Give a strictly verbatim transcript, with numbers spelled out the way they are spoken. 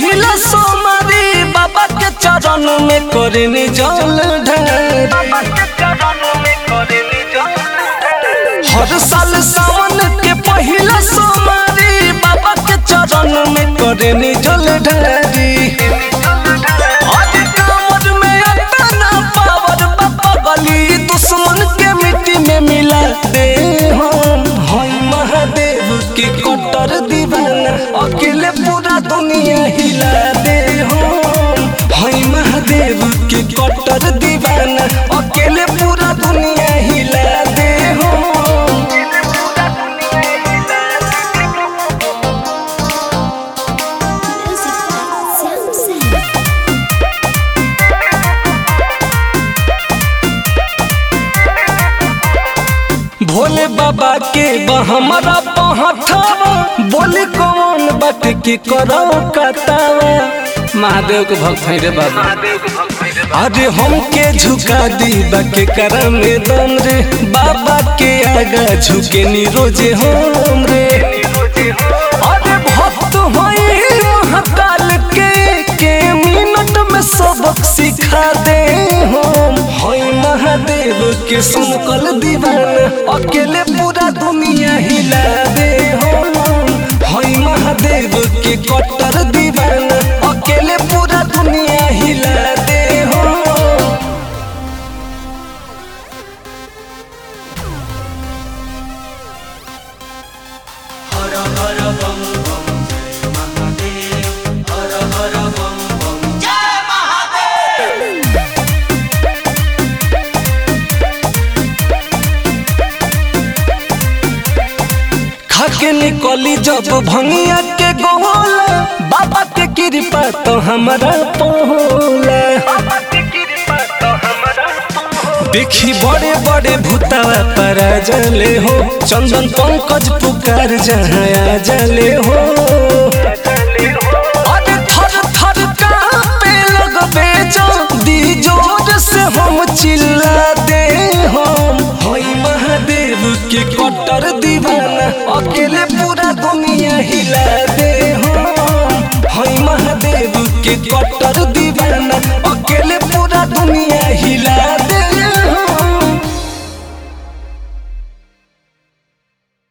पहिला सोमवारी बाबा के चरण में करनी जल ढारी। हर साल सावन के पहिला सोमवारी बाबा के चरण में करनी जल ढारी। कमर में अपना पावर बाबा गली दुश्मन के मिट्टी में मिला दे हम। हाय महादेव की कट्टर दीवाना अकेले पूरा दुनिया हिला दे हम। हाय महादेव की कट्टर दीवाना अकेले पूरा दुनिया हिला दे हम। भोले बाबा के हमारा पहठावा बोली कौन बट के करो कतावा। महादेव के भक्त हैं रे बाबा। अरे हमके झुका दी बाके करम में दम रे बाबा के आगा झुके नी रोजे हम रे। अरे भक्त होई महाकाल के के मिनट में सबक सिखा दे हम। हाय महादेव के सुनकल दीवाना अकेले पूरा दुनिया हिला दे हम। हाय महादेव के कट्टर दीवाना अकेले पूरा दुनिया हिला दे हम। हर हर बम बम जय महादेव। हर हर बम बम जय महादेव। खाके निकली जब भंगिया के गोला बाबा के कृपा तो हमारा पहोला। देखी बड़े बड़े भूतावा पर जले हो चंदन पंकज पुकार जहाँ जले हो। अरे थर थर कांपे लगबे जल्दी जोर से हम चिल्ला दे हम। हाय महादेव के कट्टर दीवाना अकेले पूरा दुनिया हिला दे हम। हाय महादेव के कट्टर